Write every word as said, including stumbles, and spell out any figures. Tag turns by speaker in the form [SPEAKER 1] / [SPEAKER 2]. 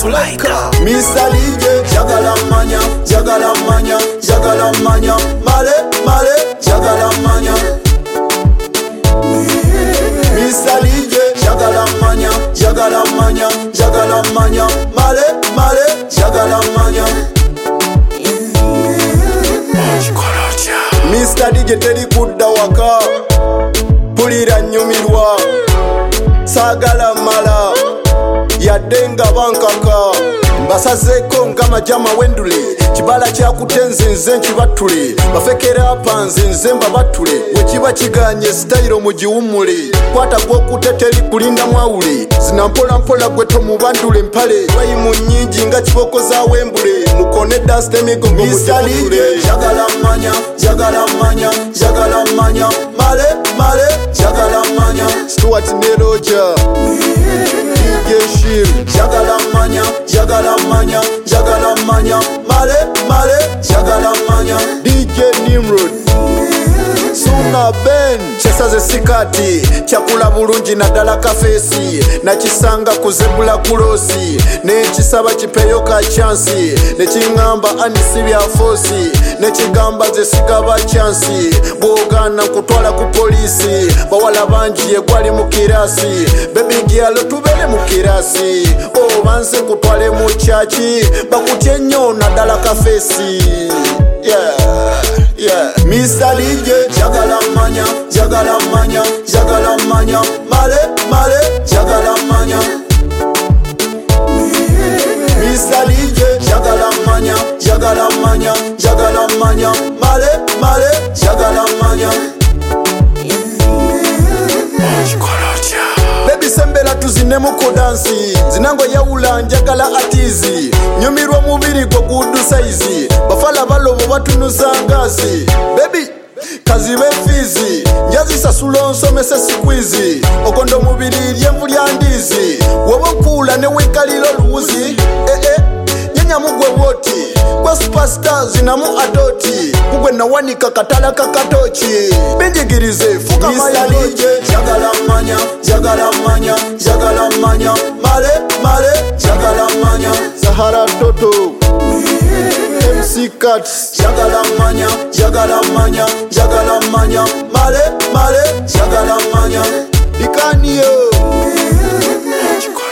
[SPEAKER 1] Sulaika
[SPEAKER 2] Mister D J jagala manya jagala manya jagala manya male male jagala manya Mister D J jagala manya jagala manya jagala manya male male jagala manya Mister D J teri kudda waka pulira nyumirwa sagala mala yadenga bankaka mbasazeko nga majama wendule kibala kyakutenze nze nkibatule bafekera panze nze mbabatule wekiba kiganye style mugiwumule kwata gwokuteteri kulinda mwawule zinampola mpola gweto mubandule empale bayi mu nnyingi nga kiboko za wembule mukone dust emigongo mujagule jagala manya jagala manya jagala manya male male jagala manya Stuart Neroja Geshir jagala manya jagala manya jagala manya male male jagala manya D J Nimrod Suna Ben chesaze sikati chakula bulungi naddala kafesi nakisanga kuzebula kulosi nekisaba kipeyo ka chansi nekingamba andisi bya fosi nekigamba ze sigaba chansi bwogana kutwala ku polisi bawala banji yegwali mu kirasi baby girl tubele mu kirasi obanze kutwale mu chachi bakutye nnyo naddala kafesi yeah yeah Mister D J jagala manya jagala manya jagala manya male male jagala manya Mister D J jagala manya jagala manya jagala manya male male jagala manya Baby sembera tuzine muko dansi zinango yaula njagala atizi nyumirwa mubiri gwo gudu size bafala balobo batunuza ngazi baby kazi befizi njazi sasulo nsomese sikwizi okondo mubiri lyemvu lyandizi wobokula ne wekalilo luzi eh eh nyanya mugwe woti kwa superstar zinamu adoti kugwe na wanika katala kakatochi benjigirize fuka mayalije jagala manya jagala manya jagala manya male male jagala manya Sahara Toto M C Cuts jagala manya jagala manya jagala manya male male jagala manya Dikanio